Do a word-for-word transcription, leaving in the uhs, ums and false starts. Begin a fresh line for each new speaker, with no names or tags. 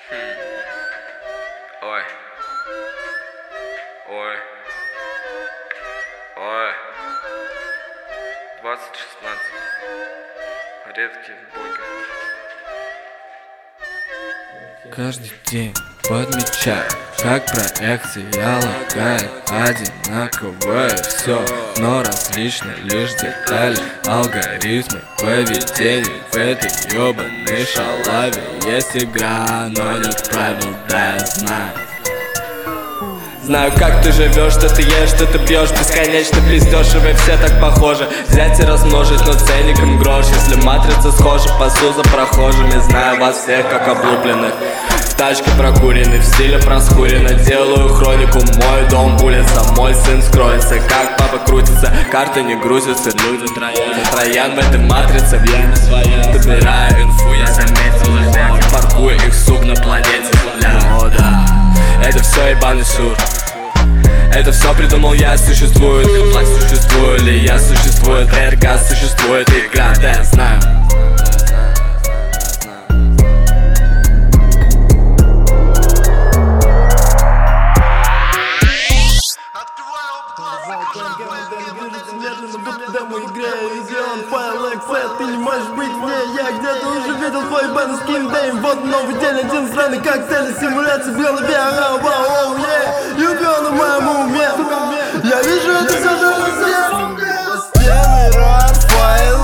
Хм. Ой. Ой. Ой. двадцать шестнадцать. Редкие боги.
Каждый день подмечаю, как проекция лагает. Одинаковое все, но различны лишь детали. Алгоритмы поведения в этой ёбаной шалаве. Есть игра, но нет правил, да я знаю. Знаю, как ты живешь, что ты ешь, что ты пьешь, бесконечно пиздешь, и вы все так похожи. Взять и размножить, но ценником грош. Если матрица схожа, пасу за прохожими. Знаю вас всех как облупленных. В тачке прокуренный, в стиле проскурено. Делаю хронику, мой дом улица. Мой сын скроется, как папа крутится. Карты не грузятся, люди троян. Троян в этой матрице, в яме своя. Добираю инфу, я заметил эффект. Паркую их, сук, на планете Земля. О да, это все ебаный сур. Это все придумал я, существует. Власть существует ли я, существует. РК существует, игра, да я знаю.
Ты не можешь быть мне, я где-то уже видел твой бан скин дейм. Вот новый день, один странный коктейль, симуляции в голове, ага, вау, yeah. Юбион на моем уме. Я вижу это все же на стены, рад, файл.